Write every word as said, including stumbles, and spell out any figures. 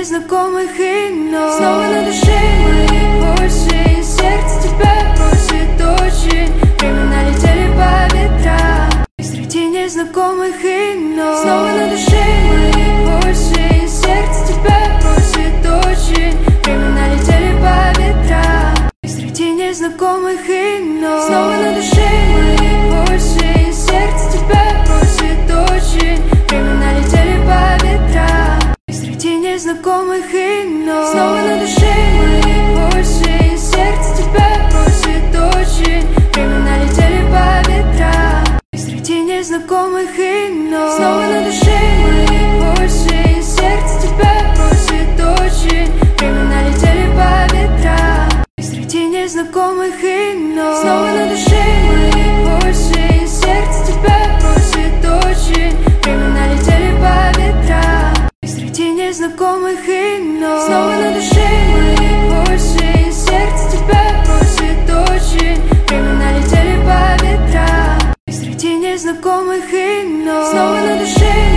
незнакомых имен. Снова на душе моей осень, сердце тебя просит очень. Времена летели по ветрам среди незнакомых имен. Снова на душе моей осень, сердце тебя просит очень. Времена летели по ветрам среди незнакомых имен. Снова на душе моей осень, сердце тебя просит очень. Времена летели по ветрам среди незнакомых имен. Снова на душе моей осень, сердце тебя просит очень. Времена летели по ветрам среди незнакомых имен. Снова на душе моей осень, сердце тебя просит очень. Времена летели по ветрам среди незнакомых имен. Снова на душе моей осень, сердце тебя просит очень. Времена летели по ветрам среди незнакомых имен. Снова на душе моей осень, сердце тебя просит очень. Времена летели по ветрам среди незнакомых имен. Снова на душе